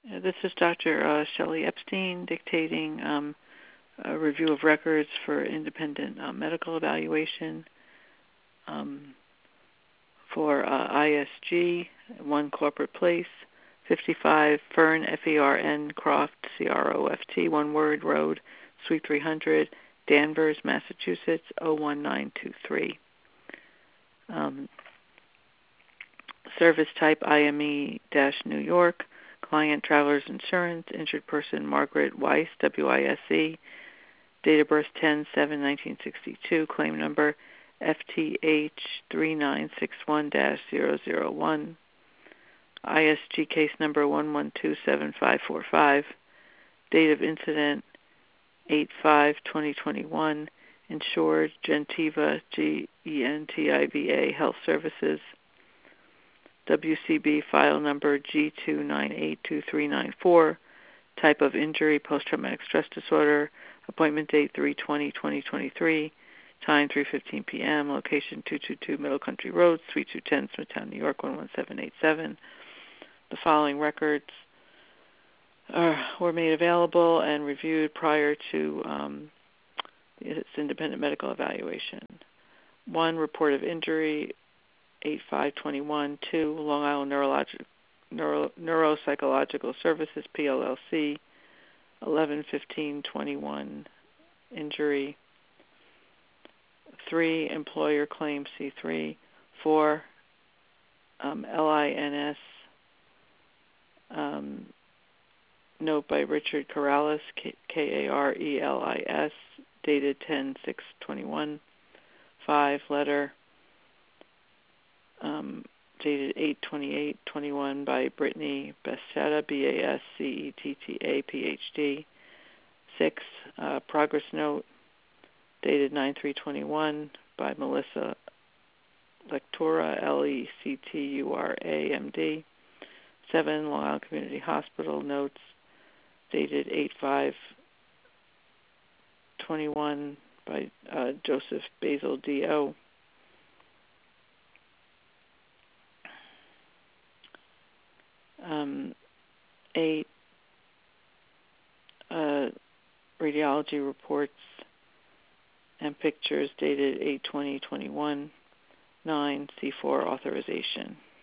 This is Dr. Shelley Epstein dictating a review of records for independent medical evaluation for ISG, 1 Corporate Place, 55 Fern, F-E-R-N, Croft, C-R-O-F-T, one word, Road, Suite 300, Danvers, Massachusetts, 01923. Service type IME-New York. Client Travelers Insurance. Injured person Margaret Weiss, W-I-S-E. Date of birth 10/7/1962. Claim number FTH3961-001. ISG case number 1127545. Date of incident 8/5/2021. Insured Gentiva, G-E-N-T-I-V-A Health Services. WCB file number G2982394. Type of injury, post-traumatic stress disorder. Appointment date 3/20/2023. Time 3:15 p.m. Location 222 Middle Country Road, Suite 210, Smithtown, New York 11787. The following records were made available and reviewed prior to its independent medical evaluation. 1. Report of injury 8/5/21. 2. Long Island Neuropsychological Services, PLLC, 11/15/21. Injury. 3. Employer claim C3. 4. LINS. Note by Richard Corrales, K-A-R-E-L-I-S, dated 10/6/21. 5. Letter dated 8/28/21 by Brittany Basetta, B-A-S-C-E-T-T-A, Ph.D. 6. Progress note dated 9/3/21 by Melissa Lectura, L-E-C-T-U-R-A, M.D. 7. Long Island Community Hospital notes dated 8/5/21 by Joseph Basil D.O. 8. Radiology reports and pictures dated 8/20/21. 9. C4 authorization.